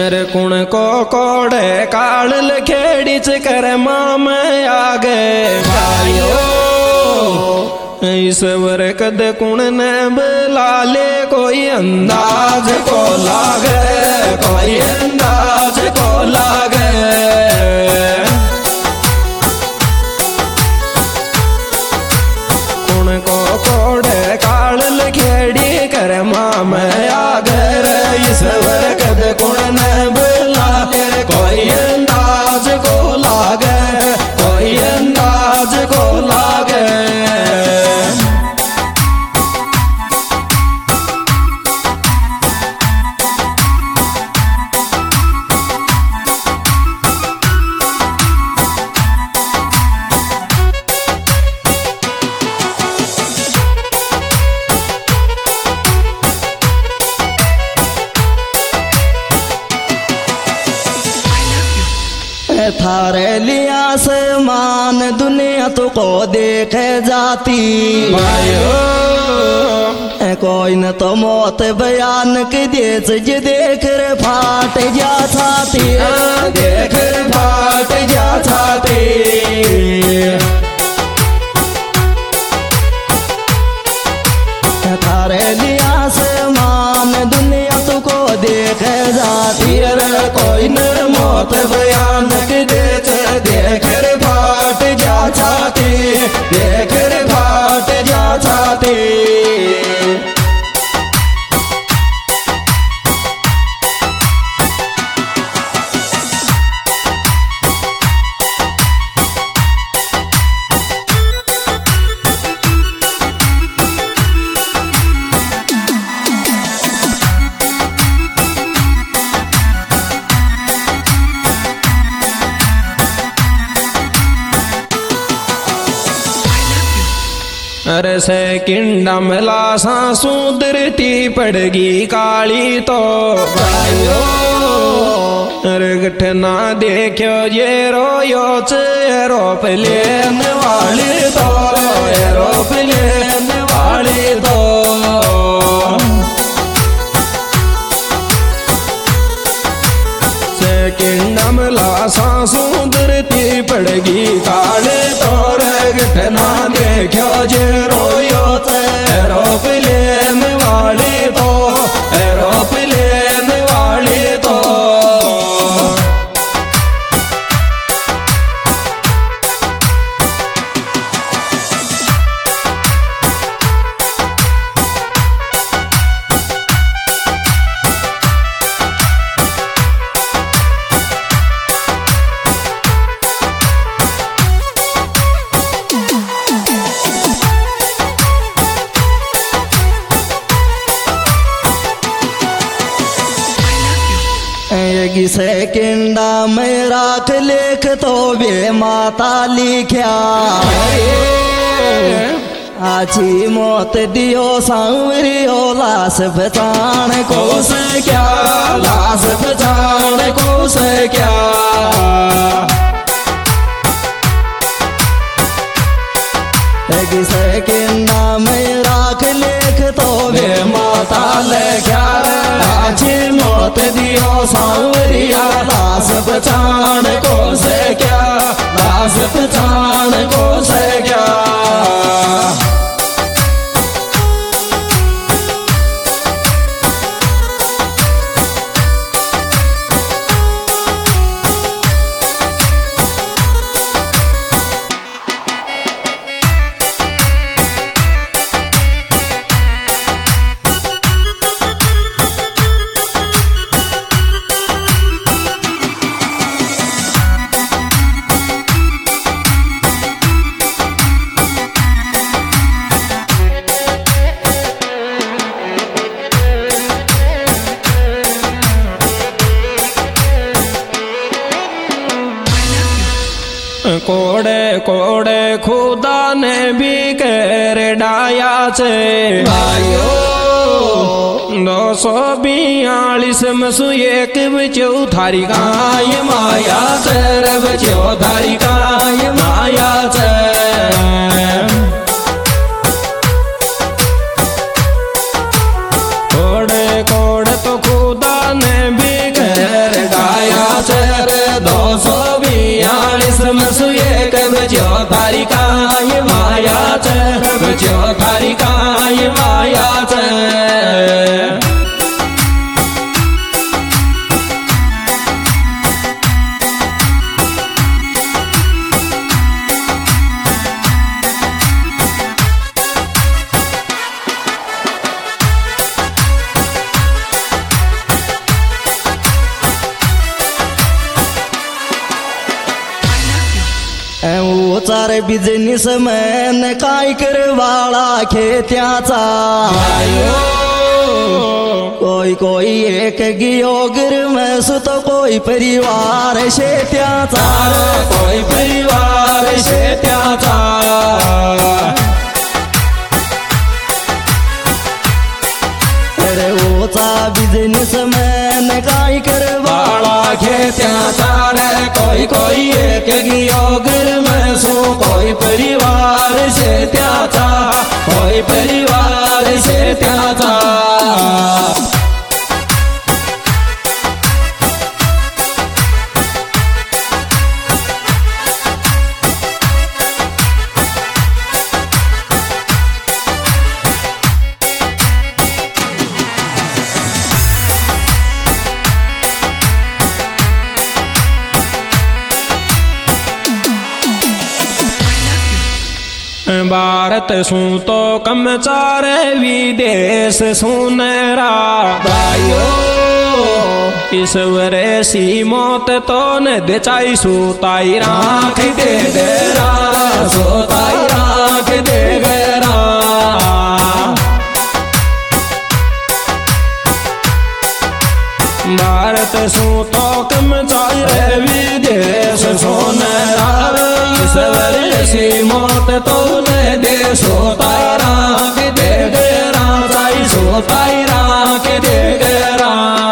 अरे कुण को कोड़े काल लखेड़ी च कर माम आगे भाइयो ईश्वर कद कुण ने बुला ले कोई अंदाज को लागे कोई अंदाज को लागे कुण को कोड़े काल लखेड़ी कर माम आगे ईश्वर कद कुण ने बुला ले कोई अंदाज को लागे कोई अंदाज को लागे थारे लिया आसमान दुनिया तो को देखे जाती भाइयों कोई न तो मौत बयान के देश जे देख रे फाट जा छाती देख फाट जा छाती थारे लिया आसमान दुनिया तो को देखे जाती रे कोई न मौत बयान के देख देख रे फाट जा छाती देख रे फाट जा छाती अरे से किंडा मिला सांसू दरती पड़गी काली तो भाइयों अरे गठना देखो ये रोयो एरोप्लेन वाली तो एरोप्लेन वाली तो से किंडा मिला सांसू दरती पड़गी काली तो गठना देखो जे रोयो एरोप्लेन वाली तो एरोप्लेन वाली तो सेकेंडा में राख लेख तो बे माता लिख्या आची मौत दियो सांवरियो लाश पहचान को से क्या लाश पहचान को से क्या सेकेंडा में राख लेख तो बे माता लिख्या आची मौत दियो सांवरिया लाश पहचान को से क्या लाश पहचान को से क्या कोड़े कोड़े खुदा ने भी कर डाया छे भाइयों 242 मसु एक बचो थारी गाय माया चर बचो थारी गाय माया कोड़े कोड़े तो खुदा ने भी कर बजो थारी काय मायाच बजो थारी काय मायाच चार बिजनेस मॅन काय करवाळा खेत्याचा कोई कोई एक गियोगर में सुत कोई परिवार शेत्याचा कोई परिवार शेत्याचा अरे ओचा बिजनेस मॅन काय करवाळा खेत्याचा रे कोई कोई एक गियोगर में सो कोई परिवार शेत्याचा कोई परिवार शेत्याचा भारत सू तो कम चारे विदेश सुनरा भाइयो ईश्वर सी मौत तो न देचाई सोताई राख दे गेरा सोताई राख दे गेरा भारत सू तो कम चारे विदेश सुनरा ईश्वर सी मौत तो न दे सोताई राख दे गेरा साई सोताई राख दे गेरा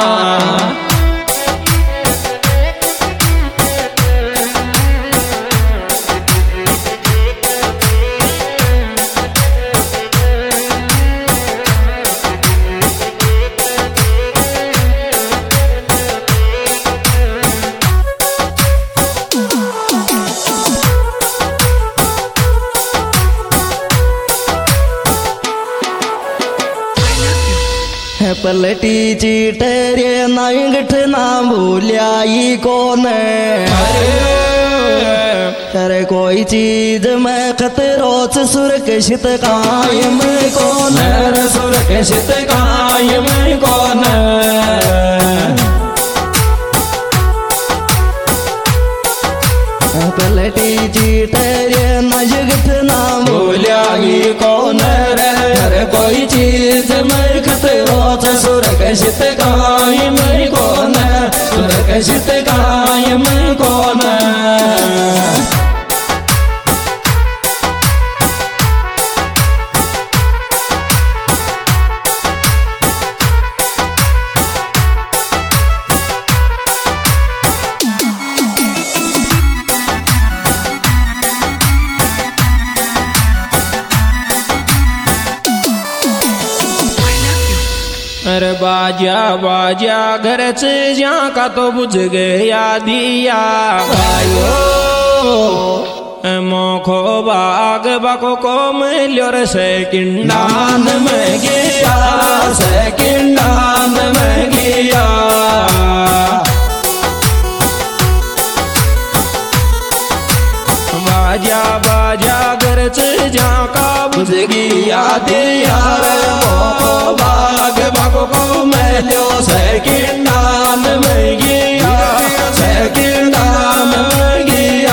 पलटी चीटरे नाइंगठ ना भूलियाई कौन करे कोई चीज में खतरोच सुरक्षित कायम कौन सुरक्षित कायम कौन पलटी चीटरे नाइंगठ ना भूलियाई कौन रे कोई चीज में खतरोच सुरक्षित कायम कौन सुरक्षित कायम कौन अरे बाजा बाजा घर से जा का तो बुझ गया दिया भाइयो मोखो बाग बाको को मिलो रे सेकिंडान में गया सेकिंडान में गया बाजा बाजा घर से जा का बुझ गया दिया मोखो बाग बाको को मिलो सेकिंडान में गया सेकिंडान में गया